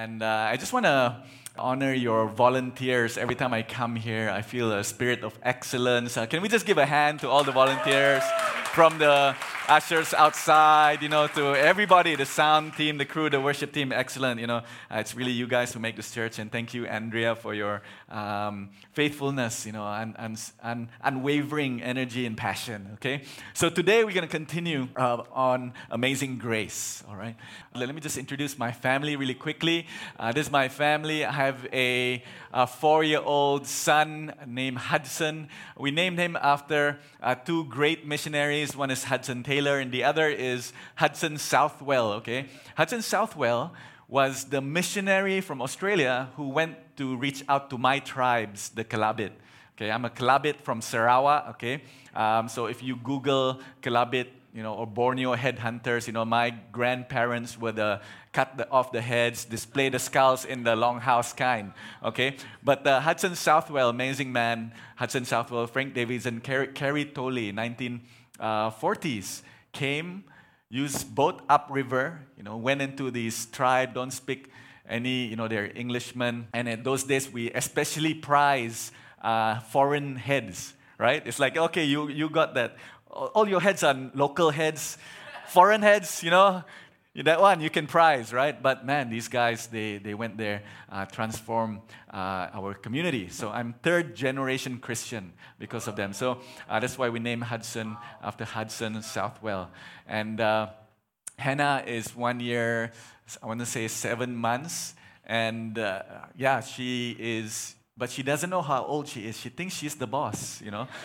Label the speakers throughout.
Speaker 1: And I just want to honor your volunteers. Every time I come here, I feel a spirit of excellence. Can we just give a hand to all the volunteers? From the ushers outside, to everybody, the sound team, the crew, the worship team, excellent. It's really you guys who make this church. And thank you, Andrea, for your faithfulness, and unwavering energy and passion, okay? So today we're going to continue on Amazing Grace, all right? Let me just introduce my family really quickly. This is my family. I have a 4-year-old son named Hudson. We named him after two great missionaries. One is Hudson Taylor, and the other is Hudson Southwell, okay? Hudson Southwell was the missionary from Australia who went to reach out to my tribes, the Kelabit. Okay, I'm a Kelabit from Sarawak, okay? So if you Google Kelabit, or Borneo headhunters, my grandparents were cut off the heads, display the skulls in the longhouse kind, okay? But Hudson Southwell, amazing man, Hudson Southwell, Frank Davidson, Kerry Tolley, 1940s, came, used boat upriver, went into this tribe, don't speak any, they're Englishmen. And in those days, we especially prize foreign heads, right? It's like, okay, you got that. All your heads are local heads. Foreign heads, that one you can prize, right? But man, these guys, they went there, transformed our community. So I'm third generation Christian because of them. So that's why we named Hudson after Hudson Southwell. And Hannah is 1 year, I want to say 7 months. And she is, but she doesn't know how old she is. She thinks she's the boss,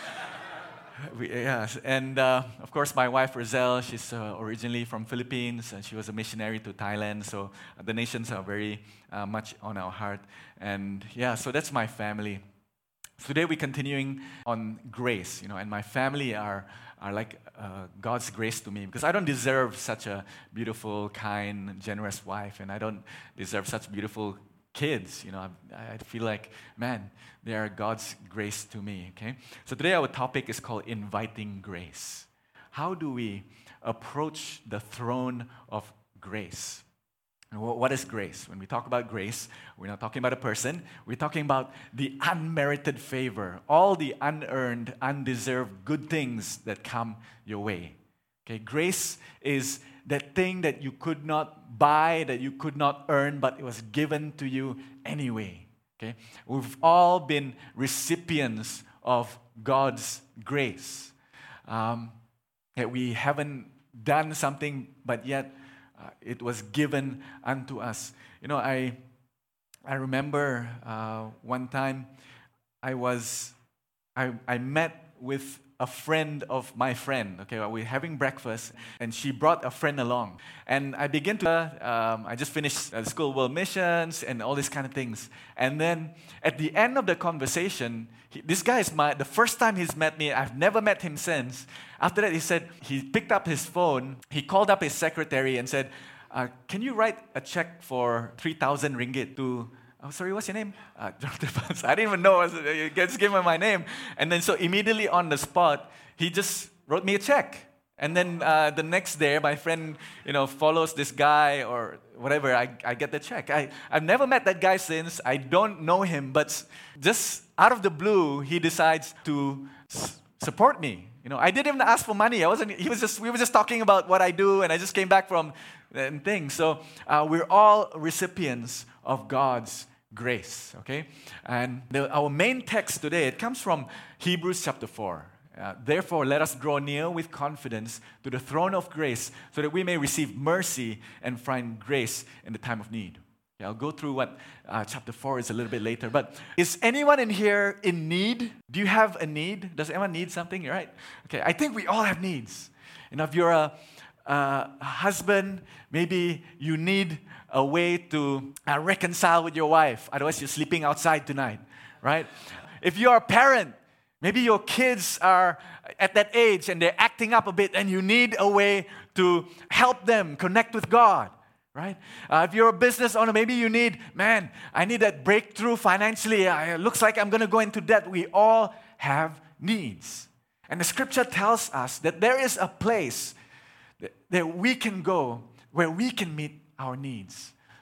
Speaker 1: And of course, my wife Roselle, she's originally from Philippines, and she was a missionary to Thailand. So the nations are very much on our heart. And so that's my family. Today we're continuing on grace, and my family are like God's grace to me, because I don't deserve such a beautiful, kind, generous wife, and I don't deserve such beautiful kids. I feel like, man, they are God's grace to me, okay? So today our topic is called Inviting Grace. How do we approach the throne of grace? And what is grace? When we talk about grace, we're not talking about a person. We're talking about the unmerited favor, all the unearned, undeserved good things that come your way. Okay, grace is that thing that you could not buy, that you could not earn, but it was given to you anyway. Okay? We've all been recipients of God's grace. That we haven't done something, but yet it was given unto us. I remember one time I met with a friend of my friend. Okay, we're having breakfast, and she brought a friend along. And I began to, I just finished School of World Missions and all these kind of things. And then at the end of the conversation, this guy is the first time he's met me. I've never met him since. After that, he said, he picked up his phone, he called up his secretary and said, can you write a check for 3,000 ringgit to, sorry, what's your name? Dr. Pans. I didn't even know. Just give him my name. And then so immediately on the spot, he just wrote me a check. And then the next day, my friend, follows this guy or whatever. I get the check. I've never met that guy since. I don't know him. But just out of the blue, he decides to support me. I didn't even ask for money. We were just talking about what I do, and I just came back from things. So we're all recipients of God's grace, okay? And our main text today, it comes from Hebrews chapter 4. Therefore, let us draw near with confidence to the throne of grace so that we may receive mercy and find grace in the time of need. Okay, I'll go through what chapter 4 is a little bit later. But is anyone in here in need? Do you have a need? Does anyone need something? Right? Okay, I think we all have needs. If you're a husband, maybe you need a way to reconcile with your wife. Otherwise, you're sleeping outside tonight, right? If you're a parent, maybe your kids are at that age and they're acting up a bit, and you need a way to help them connect with God, right? If you're a business owner, maybe you need, I need that breakthrough financially. It looks like I'm going to go into debt. We all have needs. And the scripture tells us that there is a place that we can go where we can meet our needs.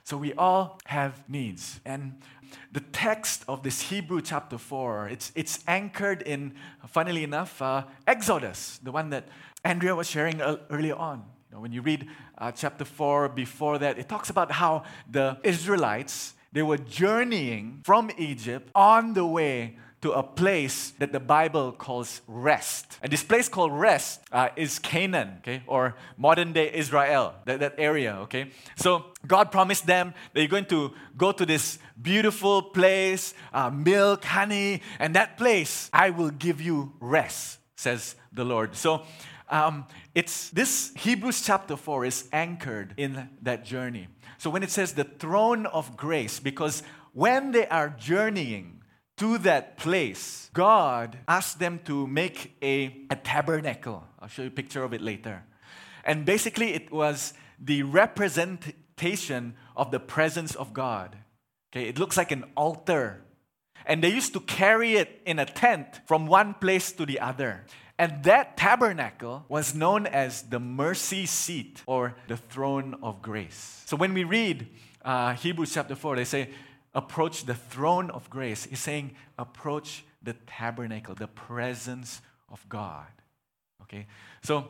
Speaker 1: So we all have needs. And the text of this Hebrew chapter 4, it's anchored in, funnily enough, Exodus, the one that Andrea was sharing earlier on. When you read chapter 4 before that, it talks about how the Israelites, they were journeying from Egypt on the way to a place that the Bible calls rest. And this place called rest is Canaan, okay, or modern-day Israel, that area, okay? So God promised them that you're going to go to this beautiful place, milk, honey, and that place, I will give you rest, says the Lord. So it's this Hebrews chapter 4 is anchored in that journey. So when it says the throne of grace, because when they are journeying to that place, God asked them to make a tabernacle. I'll show you a picture of it later. And basically, it was the representation of the presence of God. Okay, it looks like an altar. And they used to carry it in a tent from one place to the other. And that tabernacle was known as the mercy seat or the throne of grace. So when we read Hebrews chapter 4, they say, approach the throne of grace. He's saying, approach the tabernacle, the presence of God. Okay? So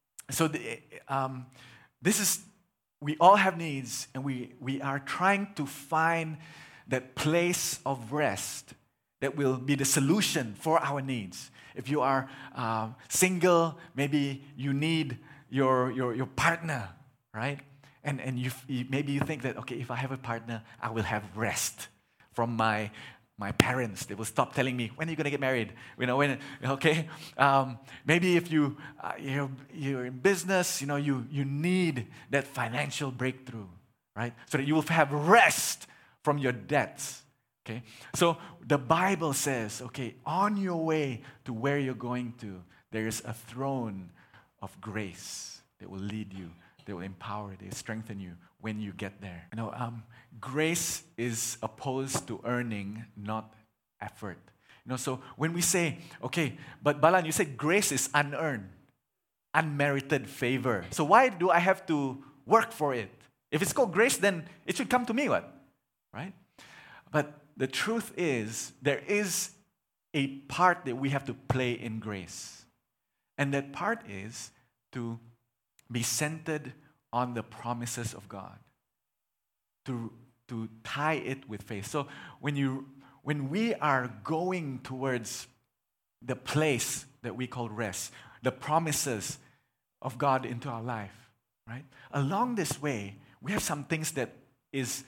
Speaker 1: this is, we all have needs, and we are trying to find that place of rest that will be the solution for our needs. If you are single, maybe you need your partner, right? And maybe you think that, okay, if I have a partner, I will have rest from my parents. They will stop telling me, when are you going to get married? Okay? Maybe if you're in business, you need that financial breakthrough, right? So that you will have rest from your debts, okay? So the Bible says, okay, on your way to where you're going to, there is a throne of grace that will lead you. They will empower, they will strengthen you when you get there. Grace is opposed to earning, not effort. So when we say, okay, but Balan, you said grace is unearned, unmerited favor. So why do I have to work for it? If it's called grace, then it should come to me, what? Right? But the truth is, there is a part that we have to play in grace. And that part is to be centered on the promises of God, to tie it with faith. So when we are going towards the place that we call rest, the promises of God into our life, right? Along this way, we have some things that is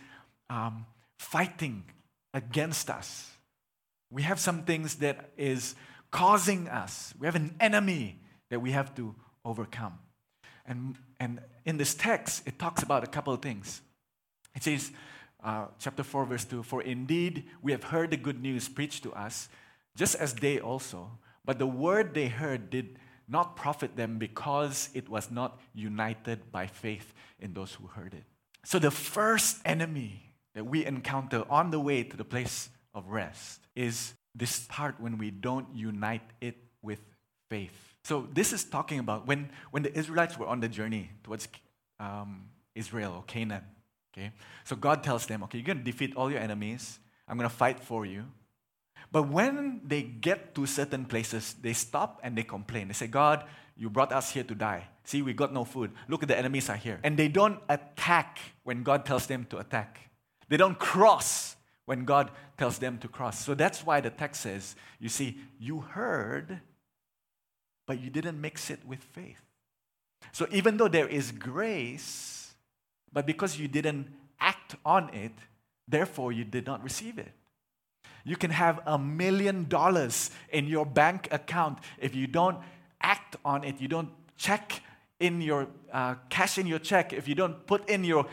Speaker 1: fighting against us. We have some things that is causing us. We have an enemy that we have to overcome. And in this text, it talks about a couple of things. It says, chapter 4, verse 2, for indeed we have heard the good news preached to us, just as they also, but the word they heard did not profit them because it was not united by faith in those who heard it. So the first enemy that we encounter on the way to the place of rest is this part when we don't unite it with faith. So this is talking about when the Israelites were on the journey towards Israel or Canaan. Okay, so God tells them, okay, you're going to defeat all your enemies. I'm going to fight for you. But when they get to certain places, they stop and they complain. They say, God, you brought us here to die. See, we got no food. Look at the enemies are here. And they don't attack when God tells them to attack. They don't cross when God tells them to cross. So that's why the text says, you see, you heard, but you didn't mix it with faith. So even though there is grace, but because you didn't act on it, therefore you did not receive it. You can have $1 million in your bank account. If you don't act on it, you don't check in your cash in your check, if you don't put in your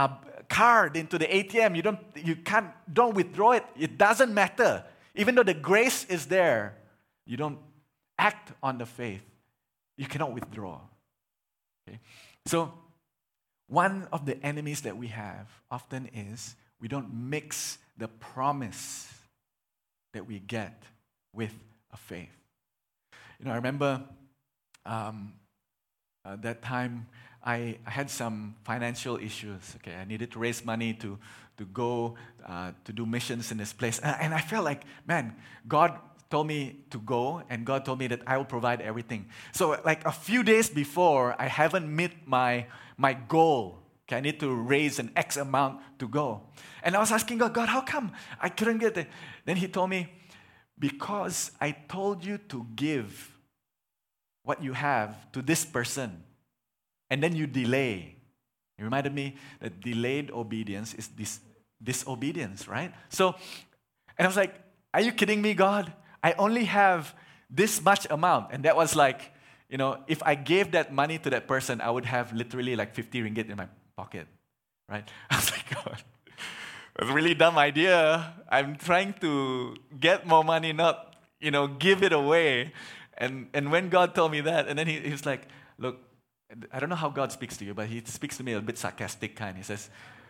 Speaker 1: card into the ATM, don't withdraw it. It doesn't matter. Even though the grace is there, you don't act on the faith, you cannot withdraw. Okay? So one of the enemies that we have often is we don't mix the promise that we get with a faith. I remember that time I had some financial issues. Okay, I needed to raise money to go to do missions in this place. And I felt like, man, God told me to go, and God told me that I will provide everything. So like a few days before, I haven't met my goal. Okay, I need to raise an X amount to go. And I was asking God, God, how come I couldn't get it? Then He told me, because I told you to give what you have to this person, and then you delay. It reminded me that delayed obedience is disobedience, right? So, and I was like, are you kidding me, God? I only have this much amount. And that was like, if I gave that money to that person, I would have literally like 50 ringgit in my pocket, right? I was like, God, that's a really dumb idea. I'm trying to get more money, not, give it away. And when God told me that, and then he was like, look, I don't know how God speaks to you, but He speaks to me a bit sarcastic kind. He says,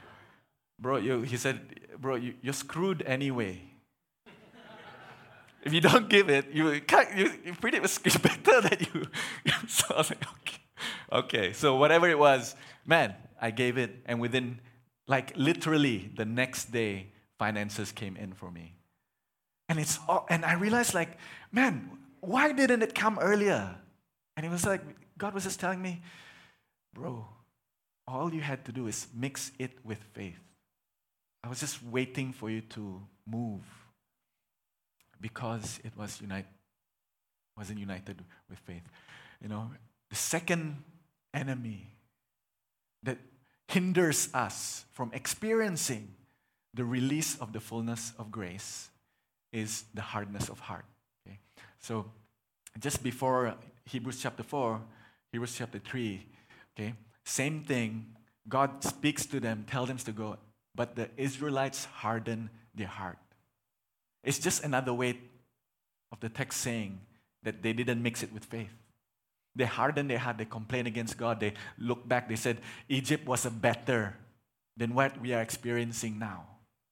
Speaker 1: you're screwed anyway. If you don't give it, you pretty much it's better that you. So I was like, okay. So whatever it was, man, I gave it, and within, like literally the next day, finances came in for me. And I realized, like, man, why didn't it come earlier? And it was like, God was just telling me, bro, all you had to do is mix it with faith. I was just waiting for you to move because it wasn't united with faith. The second enemy that hinders us from experiencing the release of the fullness of grace is the hardness of heart. Okay? So just before Hebrews chapter 4, Hebrews chapter 3, okay, same thing. God speaks to them, tells them to go, but the Israelites hardened their heart. It's just another way of the text saying that they didn't mix it with faith. They hardened their heart, they complained against God, they looked back, they said, Egypt was better than what we are experiencing now.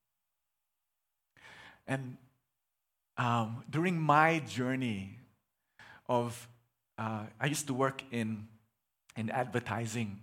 Speaker 1: And during my journey I used to work in advertising,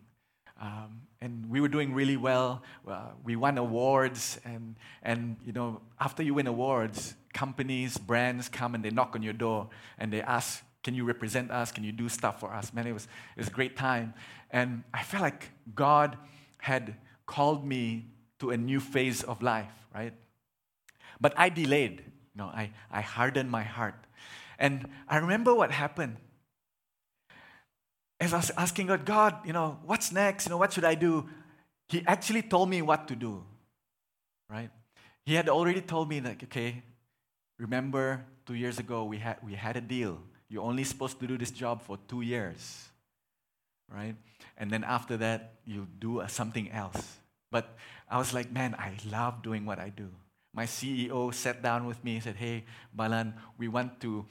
Speaker 1: and we were doing really well. We won awards, and after you win awards, companies, brands come and they knock on your door and they ask, "Can you represent us? Can you do stuff for us?" Man, it was a great time, and I felt like God had called me to a new phase of life, right? But I delayed. I hardened my heart. And I remember what happened. As I was asking God, what's next? What should I do? He actually told me what to do, right? He had already told me, like, okay, remember 2 years ago we had a deal. You're only supposed to do this job for 2 years, right? And then after that, you do something else. But I was like, man, I love doing what I do. My CEO sat down with me and said, "Hey, Balan, we want to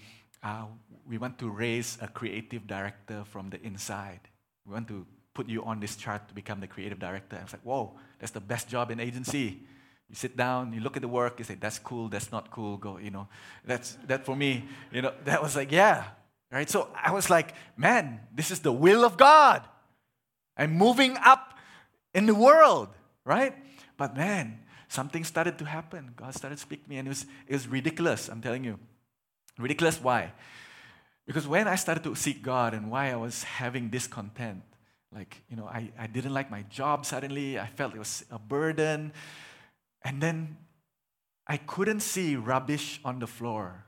Speaker 1: raise a creative director from the inside. We want to put you on this chart to become the creative director." I was like, whoa, that's the best job in agency. You sit down, you look at the work, you say, that's cool, that's not cool, go, that for me, that was like, yeah, right? So I was like, man, this is the will of God. I'm moving up in the world, right? But man, something started to happen. God started speaking to me, and it was ridiculous, I'm telling you. Ridiculous, why? Because when I started to seek God and why I was having discontent, like, I didn't like my job suddenly. I felt it was a burden. And then I couldn't see rubbish on the floor.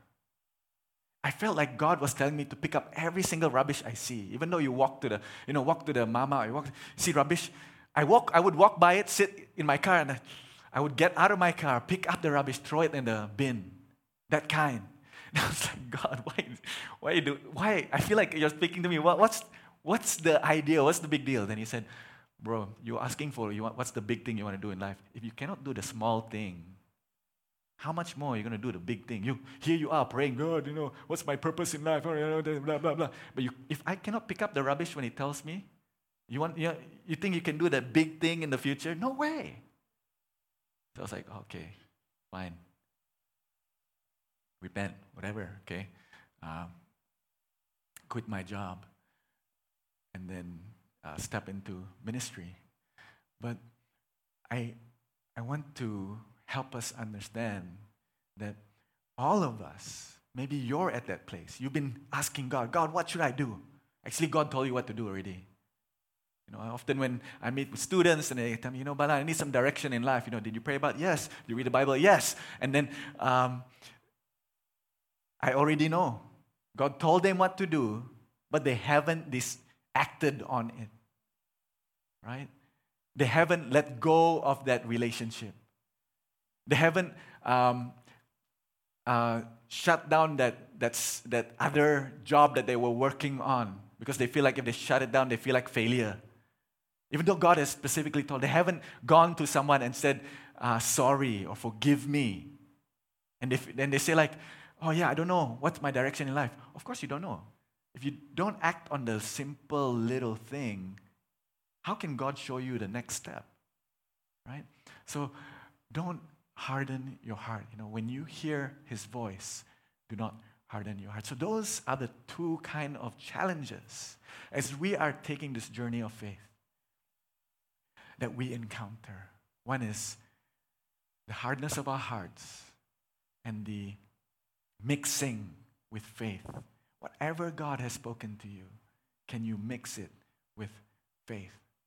Speaker 1: I felt like God was telling me to pick up every single rubbish I see. Even though you walk to the mama, see rubbish. I would walk by it, sit in my car, and I would get out of my car, pick up the rubbish, throw it in the bin. That kind. And I was like, God, why? I feel like you're speaking to me. What's the idea? What's the big deal? Then He said, bro, you're asking for, what's the big thing you want to do in life? If you cannot do the small thing, how much more are you going to do the big thing? Here you are praying, God, what's my purpose in life? Blah, blah, blah. But if I cannot pick up the rubbish when He tells me, you think you can do that big thing in the future? No way. So I was like, okay, fine. Repent, whatever, okay? Quit my job. And then step into ministry. But I want to help us understand that all of us, maybe you're at that place. You've been asking God, God, what should I do? Actually, God told you what to do already. Often when I meet with students and they tell me, Bala, I need some direction in life. Did you pray about it? Yes. Did you read the Bible? Yes. And then I already know. God told them what to do, but they haven't acted on it. Right? They haven't let go of that relationship. They haven't shut down that other job that they were working on because they feel like if they shut it down, they feel like failure. Even though God has specifically told, they haven't gone to someone and said, sorry or forgive me. And then they say like, oh yeah, I don't know. What's my direction in life? Of course you don't know. If you don't act on the simple little thing, how can God show you the next step? Right? So don't harden your heart. When you hear His voice, do not harden your heart. So those are the two kind of challenges as we are taking this journey of faith that we encounter. One is the hardness of our hearts and the mixing with faith. Whatever God has spoken to you, can you mix it with faith?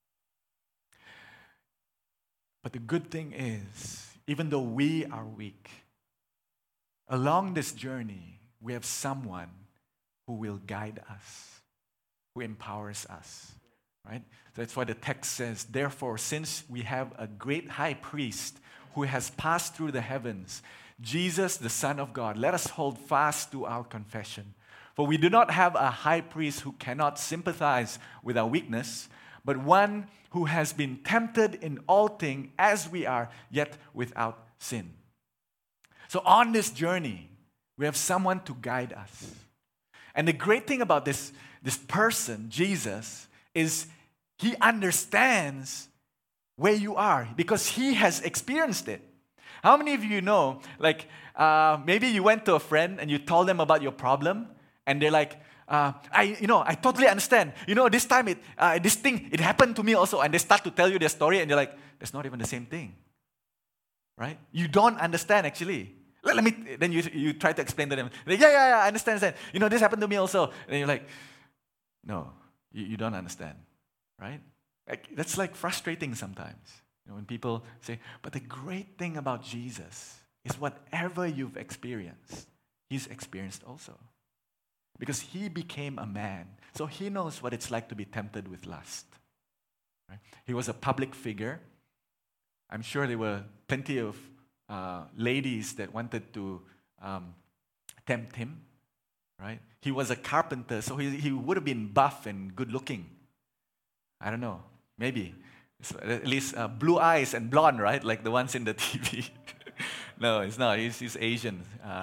Speaker 1: But the good thing is, even though we are weak, along this journey, we have someone who will guide us, who empowers us. Right? That's why the text says, therefore, since we have a great high priest who has passed through the heavens, Jesus, the Son of God, let us hold fast to our confession. For we do not have a high priest who cannot sympathize with our weakness, but one who has been tempted in all things as we are, yet without sin. So on this journey, we have someone to guide us. And the great thing about this person, Jesus, is He understands where you are because He has experienced it. How many of you know, maybe you went to a friend and you told them about your problem, and they're like, I totally understand. This time this thing, it happened to me also, and they start to tell you their story, and you're like, that's not even the same thing, right? You don't understand actually. Then you try to explain to them. Like, yeah, I understand. This happened to me also. And you're like, no, you don't understand, right? That's frustrating sometimes. When people say, but the great thing about Jesus is whatever you've experienced, He's experienced also. Because He became a man. So He knows what it's like to be tempted with lust. Right? He was a public figure. I'm sure there were plenty of ladies that wanted to tempt Him. Right? He was a carpenter, so he would have been buff and good looking. I don't know, maybe. So at least blue eyes and blonde, right? Like the ones in the TV. No, it's not. He's Asian.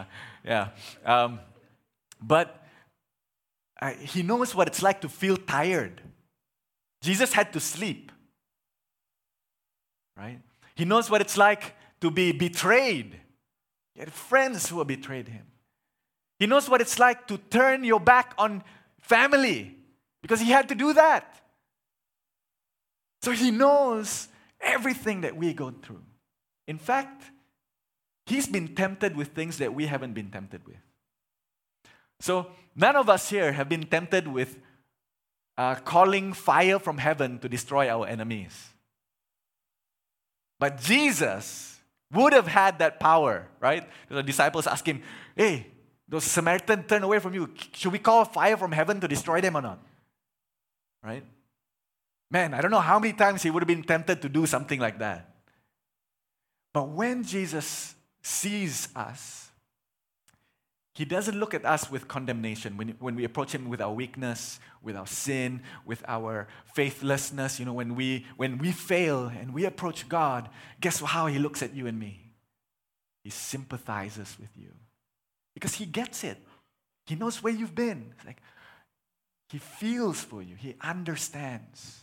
Speaker 1: But He knows what it's like to feel tired. Jesus had to sleep. Right? He knows what it's like to be betrayed. He had friends who betrayed Him. He knows what it's like to turn your back on family because He had to do that. So He knows everything that we go through. In fact, He's been tempted with things that we haven't been tempted with. So none of us here have been tempted with calling fire from heaven to destroy our enemies. But Jesus would have had that power, right? The disciples asked Him, hey, those Samaritans turn away from you. Should we call fire from heaven to destroy them or not? Right? Man, I don't know how many times He would have been tempted to do something like that. But when Jesus sees us, He doesn't look at us with condemnation. When we approach Him with our weakness, with our sin, with our faithlessness, when we fail and we approach God, guess how He looks at you and me? He sympathizes with you. Because He gets it. He knows where you've been. It's like He feels for you. He understands.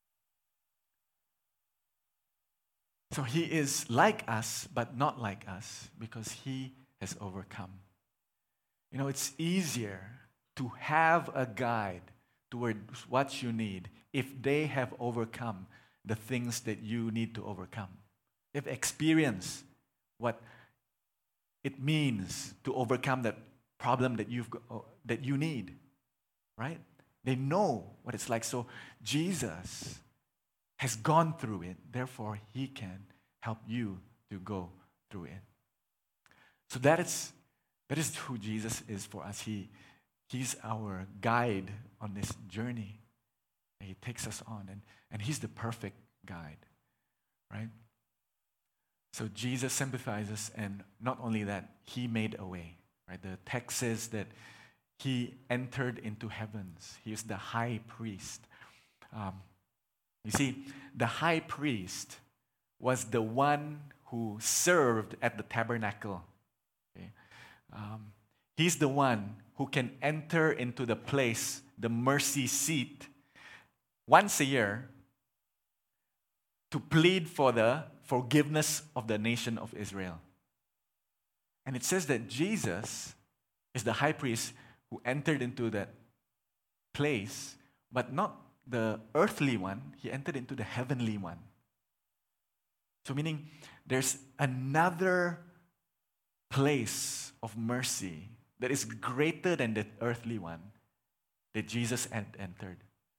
Speaker 1: So He is like us, but not like us, because He has overcome. It's easier to have a guide towards what you need if they have overcome the things that you need to overcome. They've experienced what it means to overcome that problem that that you need, right? They know what it's like. So Jesus has gone through it. Therefore, he can help you to go through it. So that is who Jesus is for us. He's our guide on this journey. He takes us on, and he's the perfect guide, right? So Jesus sympathizes, and not only that, he made a way, right? The text says that he entered into heavens. He is the high priest. You see, the high priest was the one who served at the tabernacle. Okay? He's the one who can enter into the place, the mercy seat, once a year to plead for the forgiveness of the nation of Israel. And it says that Jesus is the high priest who entered into that place, but not the earthly one. He entered into the heavenly one. So meaning there's another place of mercy that is greater than the earthly one that Jesus had entered.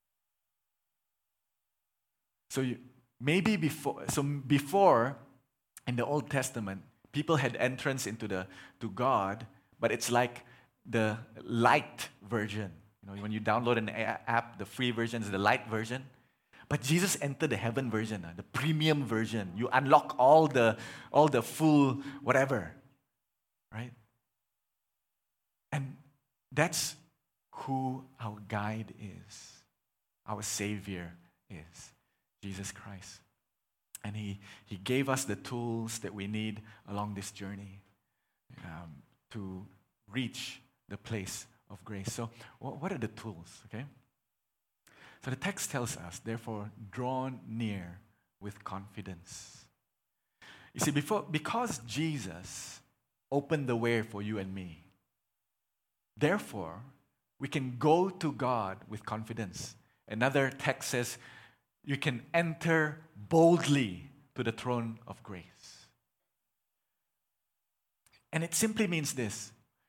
Speaker 1: So before in the Old Testament, people had entrance to God, but it's like the light version. You know, when you download an app, the free version is the light version. But Jesus entered the heaven version, the premium version. You unlock all the full whatever, right? And that's who our guide is, our Savior is, Jesus Christ. And He gave us the tools that we need along this journey to reach the place of grace. So what are the tools, okay? So the text tells us, therefore, draw near with confidence. You see, because Jesus opened the way for you and me, therefore, we can go to God with confidence. Another text says, you can enter boldly to the throne of grace. And it simply means this.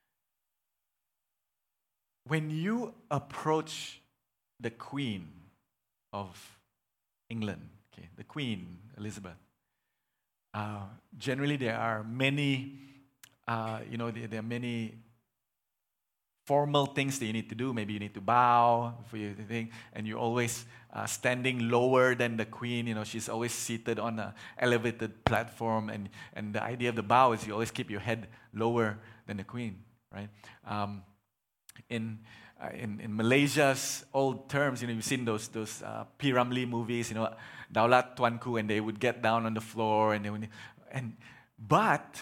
Speaker 1: When you approach the Queen of England, okay, the Queen Elizabeth, generally there are many, there are many formal things that you need to do. Maybe you need to bow for your thing, and you're always standing lower than the Queen. You know, she's always seated on an elevated platform, and the idea of the bow is you always keep your head lower than the Queen, right? In Malaysia's old terms, you've seen those P. Ramlee movies, Daulat Tuanku, and they would get down on the floor, but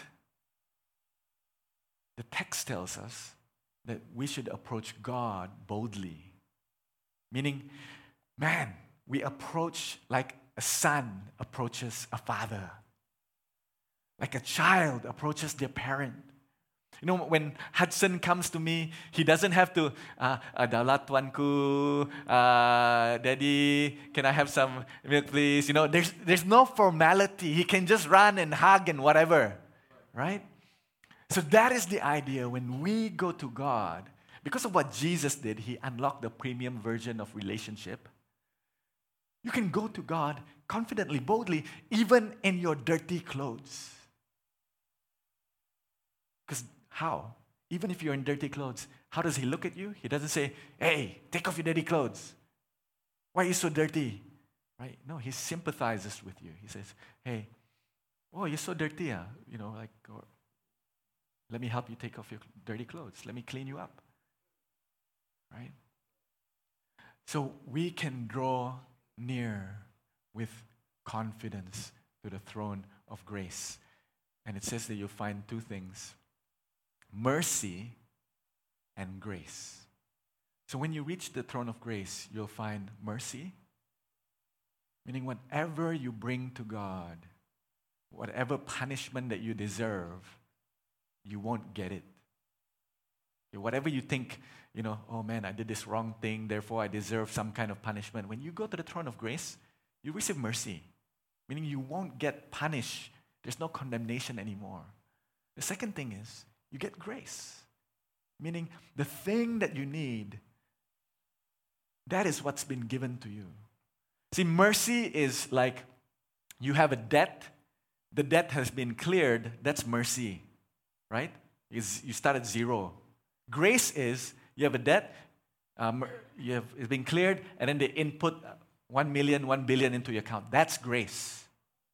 Speaker 1: the text tells us that we should approach God boldly. Meaning, we approach like a son approaches a father, like a child approaches their parent. When Hudson comes to me, he doesn't have to, Daulat Tuanku, Daddy, can I have some milk, please? There's no formality. He can just run and hug and whatever, right? So that is the idea when we go to God. Because of what Jesus did, He unlocked the premium version of relationship. You can go to God confidently, boldly, even in your dirty clothes. Because how? Even if you're in dirty clothes, how does He look at you? He doesn't say, hey, take off your dirty clothes. Why are you so dirty? Right? No, He sympathizes with you. He says, hey, oh, you're so dirty, or, let me help you take off your dirty clothes. Let me clean you up. Right? So we can draw near with confidence to the throne of grace. And it says that you'll find two things: mercy and grace. So when you reach the throne of grace, you'll find mercy, meaning whatever you bring to God, whatever punishment that you deserve, you won't get it. Whatever you think, oh man, I did this wrong thing, therefore I deserve some kind of punishment. When you go to the throne of grace, you receive mercy, meaning you won't get punished. There's no condemnation anymore. The second thing is you get grace, meaning the thing that you need, that is what's been given to you. See, mercy is like you have a debt, the debt has been cleared, that's mercy, right? You start at zero. Grace is you have a debt, it's been cleared, and then they input 1 million, 1 billion into your account. That's grace.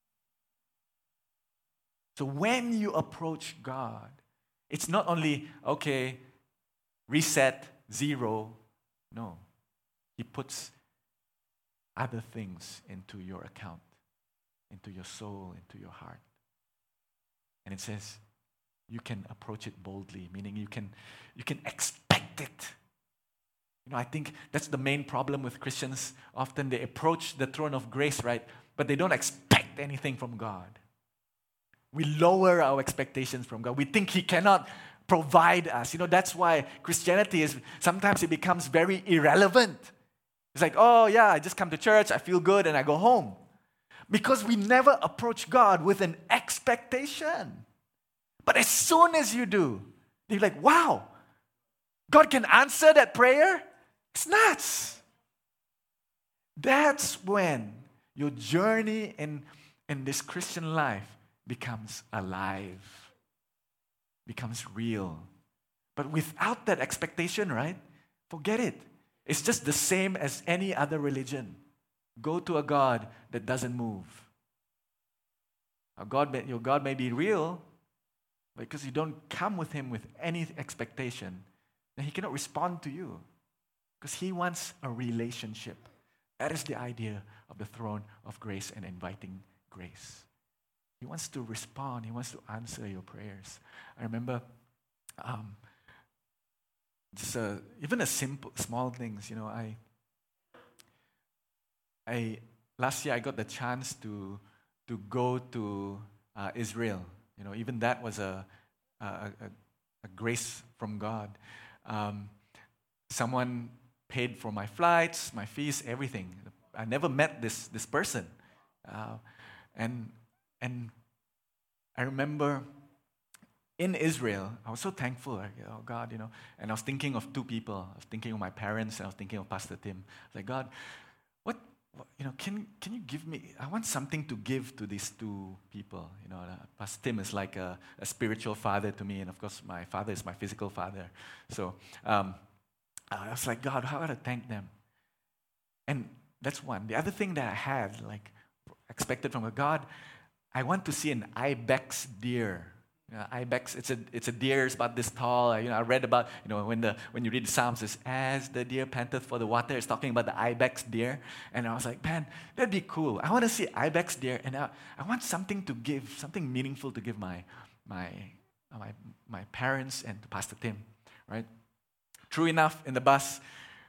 Speaker 1: So when you approach God, it's not only, okay, reset, zero. No. He puts other things into your account, into your soul, into your heart. And it says, you can approach it boldly, meaning you can expect it. I think that's the main problem with Christians. Often they approach the throne of grace, right? But they don't expect anything from God. We lower our expectations from God. We think He cannot provide us. That's why Christianity sometimes it becomes very irrelevant. It's like, oh yeah, I just come to church, I feel good, and I go home. Because we never approach God with an expectation. But as soon as you do, you're like, wow, God can answer that prayer? It's nuts. That's when your journey in this Christian life becomes alive, becomes real. But without that expectation, right? Forget it. It's just the same as any other religion. Go to a God that doesn't move. Your God may be real, but because you don't come with Him with any expectation, then He cannot respond to you. Because He wants a relationship. That is the idea of the throne of grace and inviting grace. He wants to respond. He wants to answer your prayers. I remember even a small things. Last year I got the chance to go to Israel. Even that was a grace from God. Someone paid for my flights, my fees, everything. I never met this person, and I remember in Israel, I was so thankful. Like, oh God, and I was thinking of two people. I was thinking of my parents, and I was thinking of Pastor Tim. I was like, God, what can you give me? I want something to give to these two people. Pastor Tim is like a spiritual father to me, and of course, my father is my physical father. So I was like, God, how do I thank them? And that's one. The other thing that I had, expected from God, I want to see an ibex deer. Ibex, it's a deer, it's about this tall. I read about, when you read the Psalms, it's as the deer panteth for the water. It's talking about the ibex deer. And I was like, man, that'd be cool. I want to see ibex deer, and I want something to give, something meaningful to give my parents and to Pastor Tim, right? True enough, in the bus,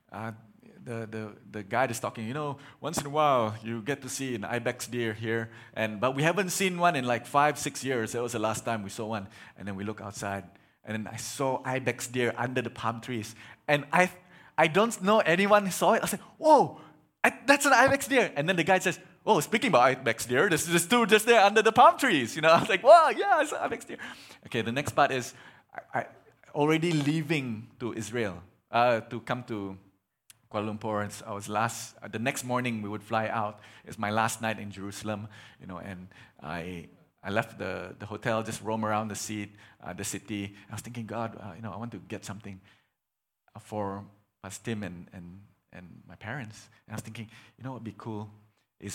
Speaker 1: the guide is talking, once in a while you get to see an ibex deer here, but we haven't seen one in 5-6 years. That was the last time we saw one. And then we look outside, and then I saw ibex deer under the palm trees. And I don't know anyone saw it. I was like, whoa, that's an ibex deer. And then the guide says, oh, speaking about ibex deer, there's two just there under the palm trees. I was like, wow, yeah, it's an ibex deer. Okay, the next part is I already leaving to Israel to come to Kuala Lumpur. And the next morning we would fly out. It's my last night in Jerusalem, and I left the hotel, just roam around the city. I was thinking, God, I want to get something for Pastor Tim and my parents. And I was thinking, what would be cool is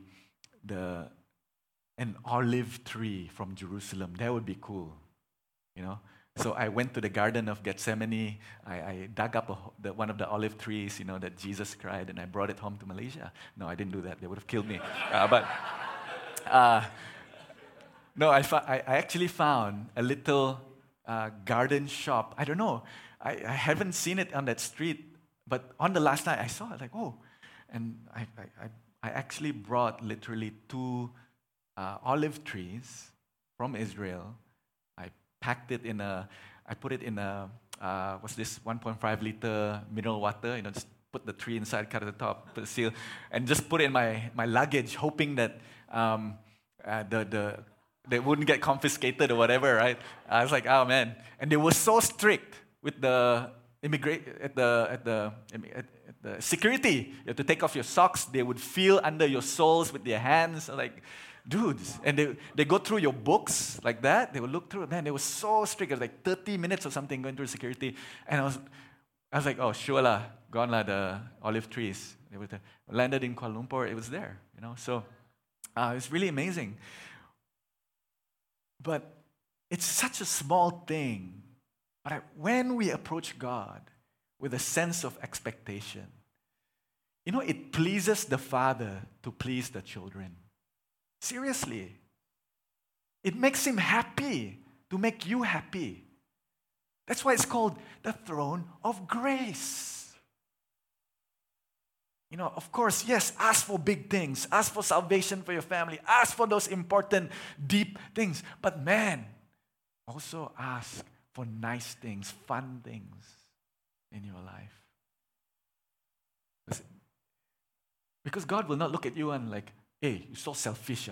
Speaker 1: an olive tree from Jerusalem. That would be cool, So I went to the Garden of Gethsemane. I dug up one of the olive trees, that Jesus cried, and I brought it home to Malaysia. No, I didn't do that. They would have killed me. No, I actually found a little garden shop. I don't know. I haven't seen it on that street, but on the last night I saw it. Like, oh, and I actually brought literally 2 olive trees from Israel. I put it in a what's this, 1.5 liter mineral water, just put the tree inside, cut at the top, put the seal, and just put it in my luggage, hoping that they wouldn't get confiscated or whatever, right? I was like, oh man. And they were so strict with the security. You have to take off your socks. They would feel under your soles with their hands. Like, dudes. And they go through your books like that. They would look through. Man, they were so strict. It was like 30 minutes or something going through security. And I was like, oh, sure lah. Gone lah, the olive trees. They were landed in Kuala Lumpur. It was there, So it's really amazing. But it's such a small thing. But when we approach God with a sense of expectation, it pleases the Father to please the children. Seriously. It makes Him happy to make you happy. That's why it's called the throne of grace. Of course, yes, ask for big things. Ask for salvation for your family. Ask for those important, deep things. But man, also ask for nice things, fun things in your life. Because God will not look at you and like, hey, you're so selfish.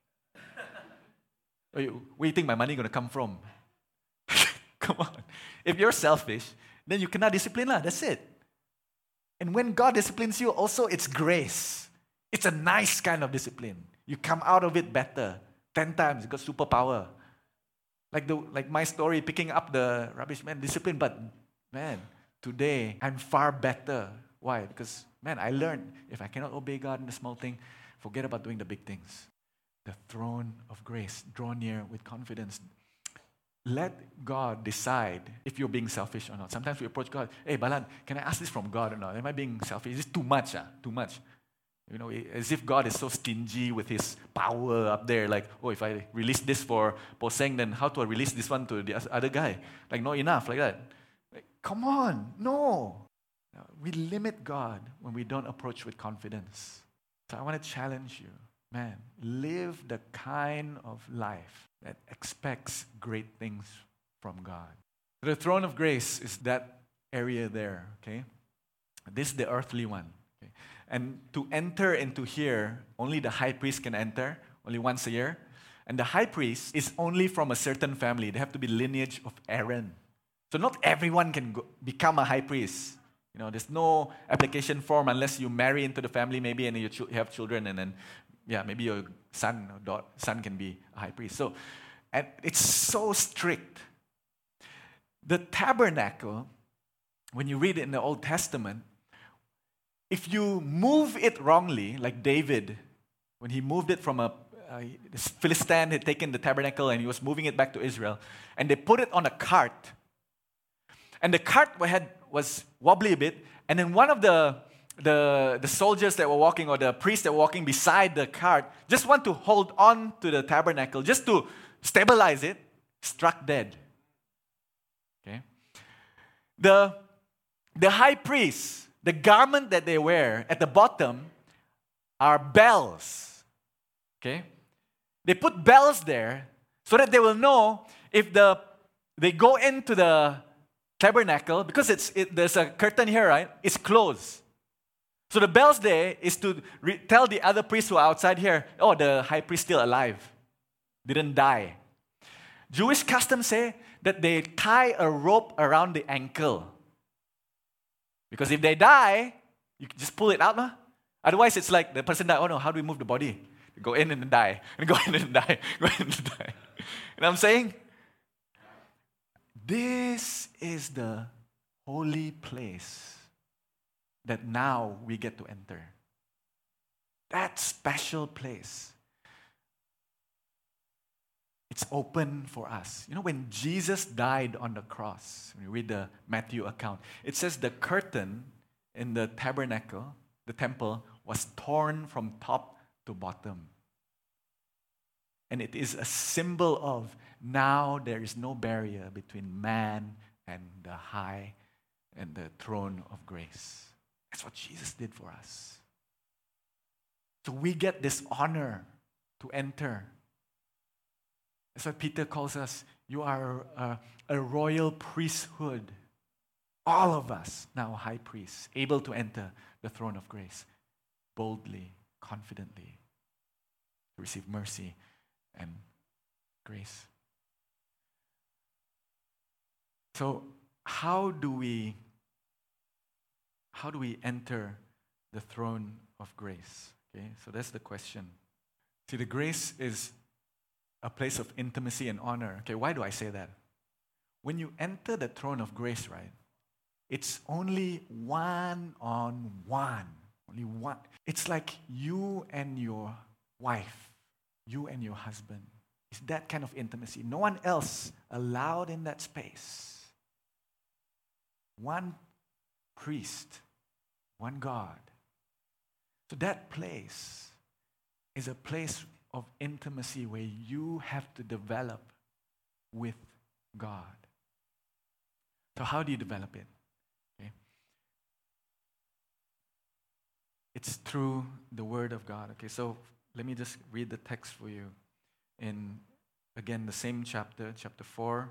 Speaker 1: Where do you think my money going to come from? Come on. If you're selfish, then you cannot discipline. That's it. And when God disciplines you, also it's grace. It's a nice kind of discipline. You come out of it better. 10 times, you got superpower. Like my story, picking up the rubbish, man, discipline. But man, today I'm far better. Why? Because, man, I learned if I cannot obey God in the small thing, forget about doing the big things. The throne of grace, draw near with confidence. Let God decide if you're being selfish or not. Sometimes we approach God, hey, Balan, can I ask this from God or not? Am I being selfish? Is this too much? Too much. As if God is so stingy with His power up there. Like, oh, if I release this for Poseng, then how do I release this one to the other guy? Like, not enough, like that. Like, come on, no. We limit God when we don't approach with confidence. So I want to challenge you, man, live the kind of life that expects great things from God. The throne of grace is that area there, okay? This is the earthly one. Okay? And to enter into here, only the high priest can enter, only once a year. And the high priest is only from a certain family. They have to be lineage of Aaron. So not everyone can become a high priest. There's no application form unless you marry into the family maybe and you have children and then maybe your son can be a high priest. So, and it's so strict. The tabernacle, when you read it in the Old Testament, if you move it wrongly, like David, when he moved it from this Philistine had taken the tabernacle and he was moving it back to Israel, and they put it on a cart, and the cart was wobbly a bit, and then one of the soldiers that were walking, or the priests that were walking beside the cart, just want to hold on to the tabernacle, just to stabilize it, struck dead. Okay? The high priest, the garment that they wear at the bottom are bells. Okay? They put bells there so that they will know if they go into the tabernacle, because there's a curtain here, right? It's closed. So the bells there is to tell the other priests who are outside here, oh, the high priest still alive, didn't die. Jewish customs say that they tie a rope around the ankle. Because if they die, you can just pull it out. No? Otherwise, it's like the person died, oh no, how do we move the body? Go in and then die, and go in and die, go in and die. You know what I'm saying? This is the holy place that now we get to enter. That special place. It's open for us. When Jesus died on the cross, when you read the Matthew account, it says the curtain in the tabernacle, the temple, was torn from top to bottom. And it is a symbol of now there is no barrier between man and the high and the throne of grace. That's what Jesus did for us. So we get this honor to enter. That's why Peter calls us, you are a royal priesthood. All of us now high priests, able to enter the throne of grace boldly, confidently, to receive mercy and grace. So how do we enter the throne of grace? Okay, so that's the question. See, the grace is a place of intimacy and honor. Okay, why do I say that? When you enter the throne of grace, right, it's only one-on-one. Only one. It's like you and your wife, you and your husband. It's that kind of intimacy. No one else allowed in that space. One priest, one God. So that place is a place of intimacy where you have to develop with God. So how do you develop it? Okay. It's through the Word of God. Okay, so let me just read the text for you. In, again, the same chapter, chapter 4.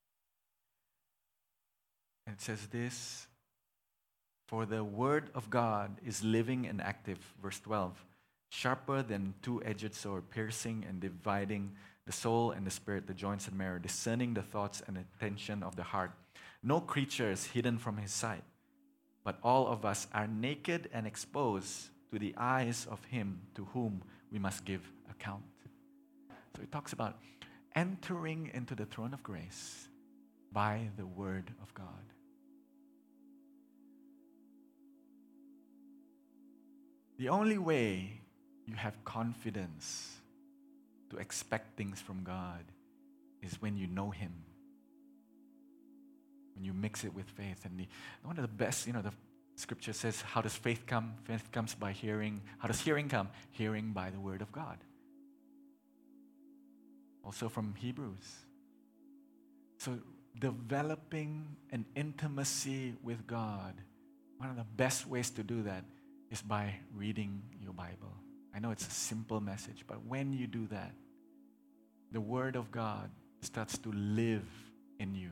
Speaker 1: And it says this, "For the Word of God is living and active," verse 12, "sharper than two-edged sword, piercing and dividing the soul and the spirit, the joints and marrow, discerning the thoughts and intention of the heart. No creature is hidden from His sight, but all of us are naked and exposed to the eyes of Him to whom we must give account." So it talks about entering into the throne of grace by the Word of God. The only way you have confidence to expect things from God is when you know Him. When you mix it with faith. And one of the best, the scripture says, how does faith come? Faith comes by hearing. How does hearing come? Hearing by the Word of God. Also from Hebrews. So developing an intimacy with God, one of the best ways to do that is by reading your Bible. I know it's a simple message, but when you do that, the Word of God starts to live in you.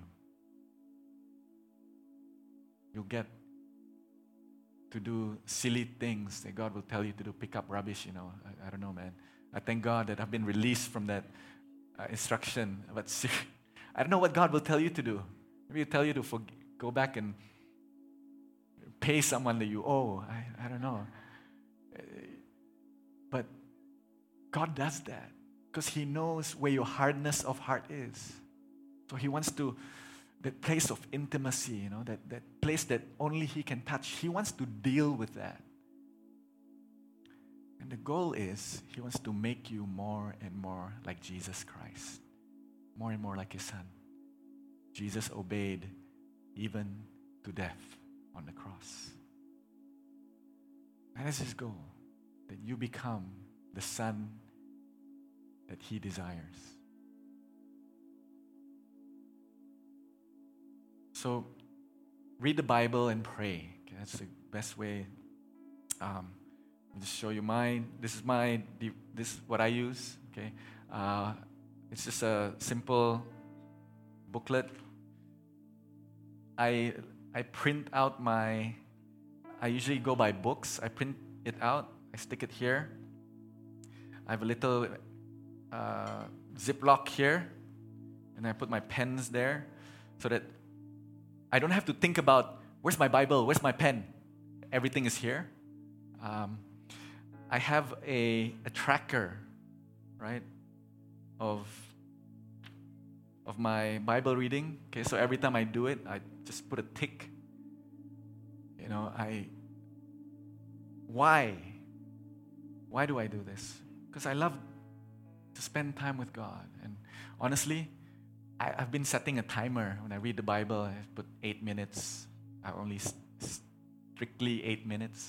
Speaker 1: You'll get to do silly things that God will tell you to do, pick up rubbish, I don't know, man. I thank God that I've been released from that instruction. But I don't know what God will tell you to do. Maybe He'll tell you to go back and pay someone that you owe. I don't know. But God does that because He knows where your hardness of heart is. So He wants to, that place of intimacy, that place that only He can touch. He wants to deal with that. And the goal is He wants to make you more and more like Jesus Christ. More and more like His Son. Jesus obeyed even to death on the cross. That is His goal, that you become the Son that He desires. So, read the Bible and pray. Okay, that's the best way. I'll just show you mine. This is what I use. Okay, it's just a simple booklet. I print out I usually go by books. I print it out. I stick it here. I have a little Ziploc here, and I put my pens there so that I don't have to think about, where's my Bible, where's my pen? Everything is here. I have a tracker, right, of my Bible reading. Okay, so every time I do it, I just put a tick. Why do I do this? Because I love to spend time with God. And honestly, I've been setting a timer. When I read the Bible, I put 8 minutes. I only strictly 8 minutes.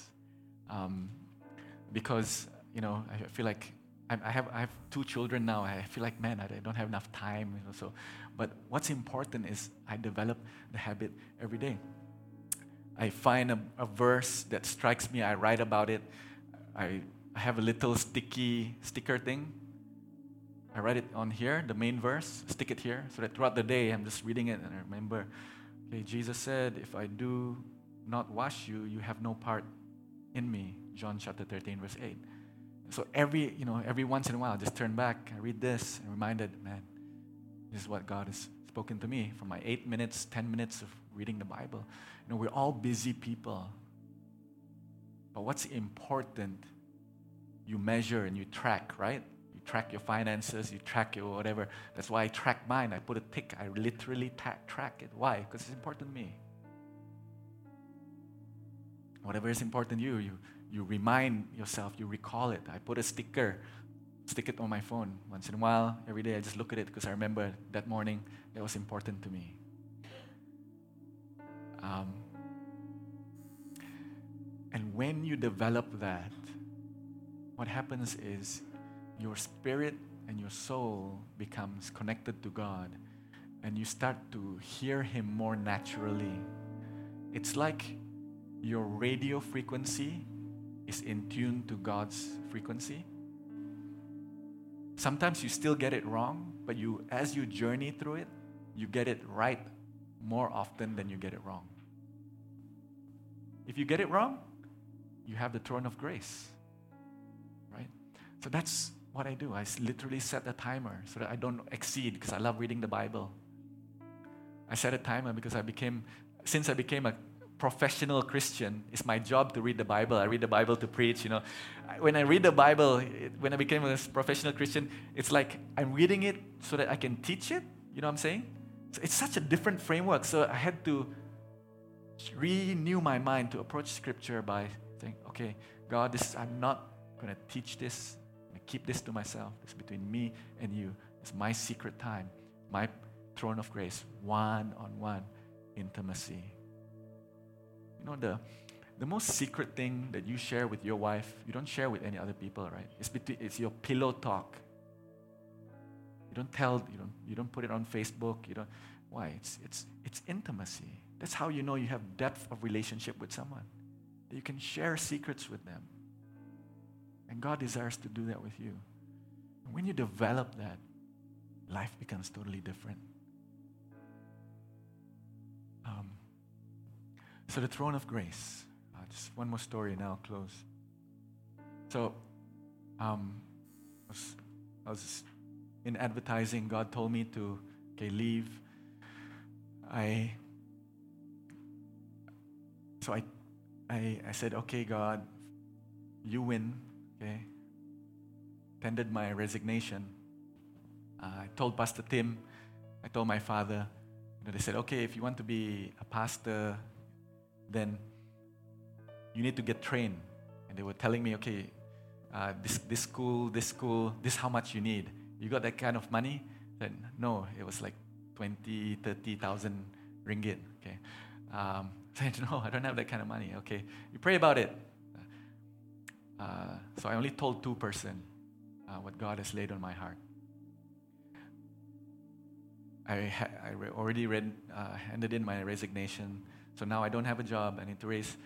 Speaker 1: Because, I feel like I have 2 children now. I feel like, man, I don't have enough time. But what's important is I develop the habit every day. I find a verse that strikes me. I write about it. I have a little sticker thing. I write it on here, the main verse, stick it here, so that throughout the day I'm just reading it and I remember Okay, Jesus said, if I do not wash you, you have no part in me. John chapter 13, verse 8. So every once in a while, I just turn back, I read this, and reminded, man, this is what God has spoken to me from my 8 minutes, 10 minutes of reading the Bible. We're all busy people. But what's important, you measure and you track, right? You track your finances, you track your whatever. That's why I track mine. I put a tick. I literally track it. Why? Because it's important to me. Whatever is important to you, you remind yourself, you recall it. I put a sticker, stick it on my phone. Once in a while, every day I just look at it because I remember that morning that was important to me. And when you develop that, what happens is your spirit and your soul becomes connected to God, and you start to hear Him more naturally. It's like your radio frequency is in tune to God's frequency. Sometimes you still get it wrong, but as you journey through it, you get it right more often than you get it wrong. If you get it wrong, you have the throne of grace, right? So that's what I do. I literally set a timer so that I don't exceed, because I love reading the Bible. I set a timer because since I became a professional Christian, it's my job to read the Bible. I read the Bible to preach, When I read the Bible, when I became a professional Christian, it's like I'm reading it so that I can teach it. You know what I'm saying? So it's such a different framework. So I had to renew my mind to approach Scripture by saying, okay, God, I'm not going to teach this. I'm going to keep this to myself. It's between me and you. It's my secret time, my throne of grace, one-on-one intimacy. The most secret thing that you share with your wife, you don't share with any other people, right? It's your pillow talk. You don't put it on Facebook. Why? It's intimacy. That's how you know you have depth of relationship with someone. That you can share secrets with them. And God desires to do that with you. And when you develop that, life becomes totally different. So the throne of grace. Just one more story and I'll close. So I was in advertising. God told me to leave. I said, okay, God, you win. Okay. Tendered my resignation. I told Pastor Tim, I told my father, they said, okay, if you want to be a pastor, then you need to get trained. And they were telling me, okay, this school, this is how much you need. You got that kind of money? I said, no, it was like 20,000, 30,000 ringgit. Okay. I said, no, I don't have that kind of money. Okay, you pray about it. So I only told two persons what God has laid on my heart. I already handed in my resignation. So now I don't have a job. I need to raise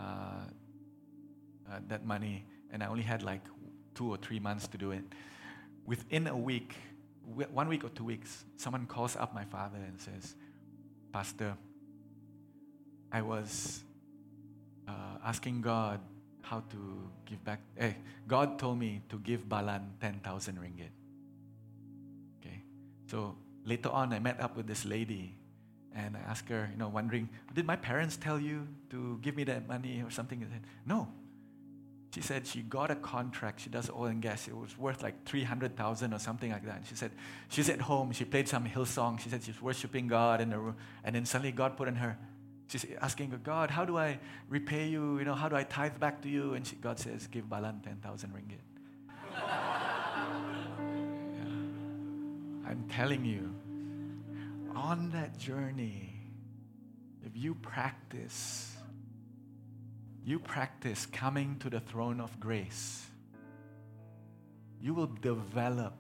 Speaker 1: that money. And I only had like 2 or 3 months to do it. Within a week, 1 week or 2 weeks, someone calls up my father and says, Pastor, I was asking God how to give back. God told me to give Balan 10,000 ringgit. Okay. So later on, I met up with this lady. And I asked her, wondering, did my parents tell you to give me that money or something? I said, no. She said she got a contract. She does oil and gas. It was worth like 300,000 or something like that. And she said she's at home. She played some Hillsong. She said she's worshiping God in the room. And then suddenly God put in her. She's asking God, how do I repay you? How do I tithe back to you? And God says, give Balan 10,000 ringgit. Yeah. I'm telling you, on that journey, if you practice coming to the throne of grace, you will develop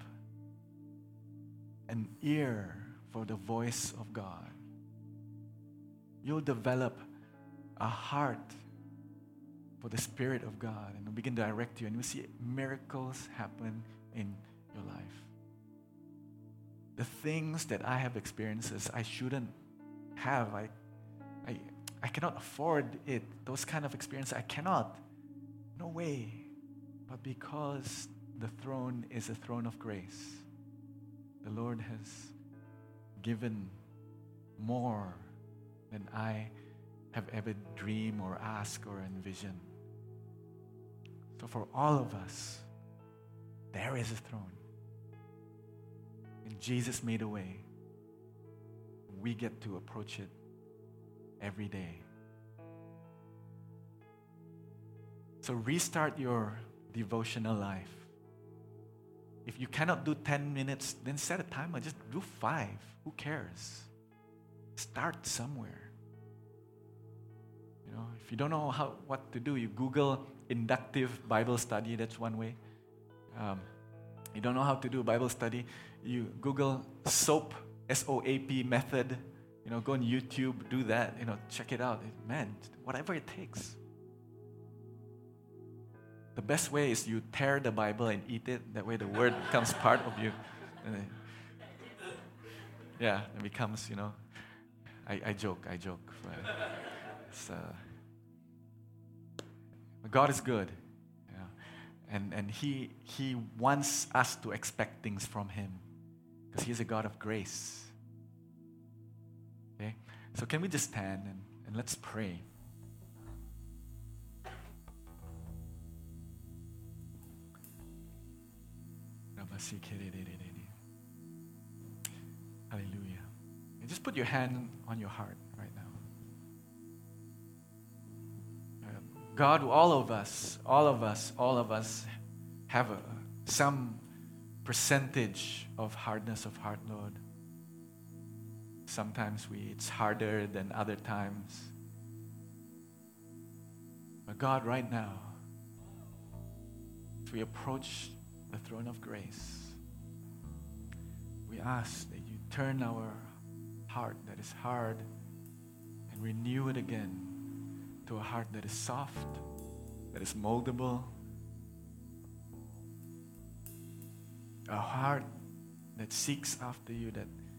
Speaker 1: an ear for the voice of God. You'll develop a heart for the Spirit of God, and it'll begin to direct you, and you'll see miracles happen in your life. The things that I have experienced, I shouldn't have. I cannot afford it. Those kind of experience, I cannot. No way. But because the throne is a throne of grace, the Lord has given more than I have ever dreamed or asked or envisioned. So for all of us, there is a throne. And Jesus made a way. We get to approach it every day. So restart your devotional life. If you cannot do 10 minutes, then set a timer. Just do 5. Who cares? Start somewhere. You know, if you don't know what to do, you Google inductive Bible study. That's one way. You don't know how to do Bible study, you Google SOAP, SOAP method. You know, go on YouTube, do that. You know, check it out. Man, whatever it takes. The best way is you tear the Bible and eat it. That way the word becomes part of you. And it becomes, you know, I joke. It's, God is good. You know, and He wants us to expect things from Him because He's a God of grace. Okay? So can we just stand and let's pray. Hallelujah. And just put your hand on your heart right now. God, all of us have some percentage of hardness of heart, Lord. Sometimes it's harder than other times. But God, right now, as we approach the throne of grace, we ask that you turn our heart that is hard and renew it again to a heart that is soft, that is moldable, a heart that seeks after you, that